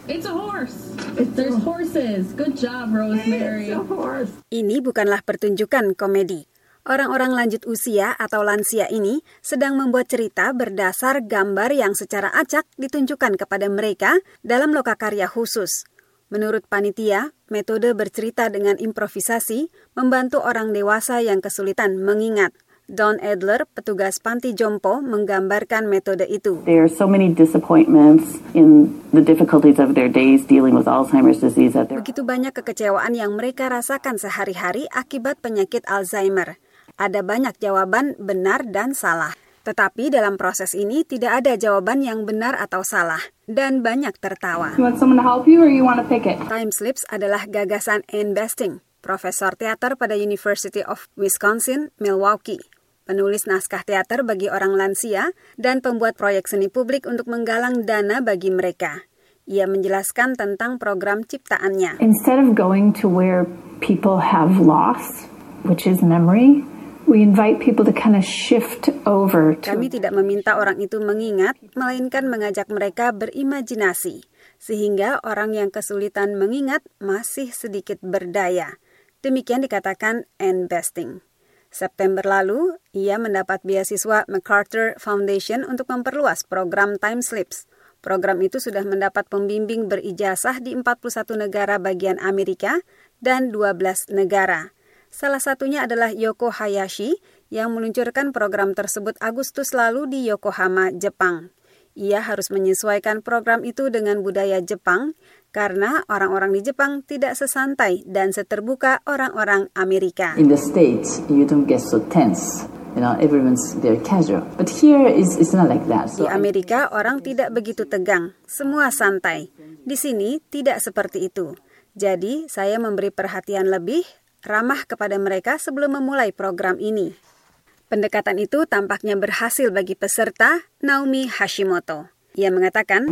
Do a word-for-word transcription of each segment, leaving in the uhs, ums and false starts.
It's a horse. It's, there's horses. Good job, Rosemary. It's a horse. Ini bukanlah pertunjukan komedi. Orang-orang lanjut usia atau lansia ini sedang membuat cerita berdasar gambar yang secara acak ditunjukkan kepada mereka dalam lokakarya khusus. Menurut panitia, metode bercerita dengan improvisasi membantu orang dewasa yang kesulitan mengingat. Don Adler, petugas panti jompo, menggambarkan metode itu. There are so many disappointments in the difficulties of their days dealing with Alzheimer's disease. Begitu banyak kekecewaan yang mereka rasakan sehari-hari akibat penyakit Alzheimer. Ada banyak jawaban benar dan salah. Tetapi dalam proses ini tidak ada jawaban yang benar atau salah. Dan banyak tertawa. You want someone to help you or you want to pick it? Time slips adalah gagasan Ann Besting, profesor teater pada University of Wisconsin, Milwaukee. Penulis naskah teater bagi orang lansia dan pembuat proyek seni publik untuk menggalang dana bagi mereka. Ia menjelaskan tentang program ciptaannya. Instead of going to where people have loss, which is memory, we invite people to kind of shift over to... Kami tidak meminta orang itu mengingat, melainkan mengajak mereka berimajinasi, sehingga orang yang kesulitan mengingat masih sedikit berdaya. Demikian dikatakan Ann Besting. September lalu, ia mendapat beasiswa MacArthur Foundation untuk memperluas program Time Slips. Program itu sudah mendapat pembimbing berijazah di empat puluh satu negara bagian Amerika dan dua belas negara. Salah satunya adalah Yoko Hayashi yang meluncurkan program tersebut Agustus lalu di Yokohama, Jepang. Ia harus menyesuaikan program itu dengan budaya Jepang karena orang-orang di Jepang tidak sesantai dan seterbuka orang-orang Amerika. In the States, you don't get so tense. You know, everyone's very casual. But here it's, it's not like that. So di Amerika orang tidak begitu tegang, semua santai. Di sini tidak seperti itu. Jadi saya memberi perhatian lebih, ramah kepada mereka sebelum memulai program ini. Pendekatan itu tampaknya berhasil bagi peserta Naomi Hashimoto. Ia mengatakan,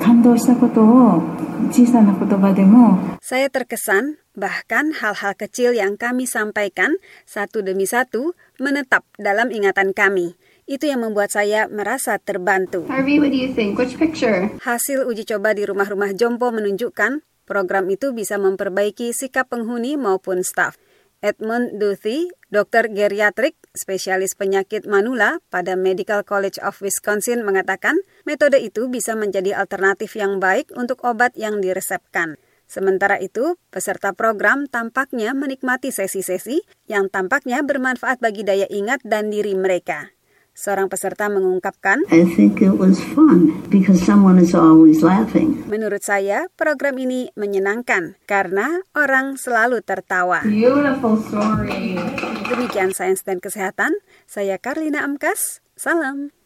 saya terkesan, bahkan hal-hal kecil yang kami sampaikan satu demi satu menetap dalam ingatan kami. Itu yang membuat saya merasa terbantu. Harvey, what do you think? Which picture? Hasil uji coba di rumah-rumah jompo menunjukkan program itu bisa memperbaiki sikap penghuni maupun staf. Edmund Duthie, dokter geriatrik, spesialis penyakit manula pada Medical College of Wisconsin mengatakan metode itu bisa menjadi alternatif yang baik untuk obat yang diresepkan. Sementara itu, peserta program tampaknya menikmati sesi-sesi yang tampaknya bermanfaat bagi daya ingat dan diri mereka. Seorang peserta mengungkapkan, I think it was fun because someone is always laughing. Menurut saya, program ini menyenangkan karena orang selalu tertawa. Beautiful story. Demikian Sains dan Kesehatan, saya Karlina Amkas, salam.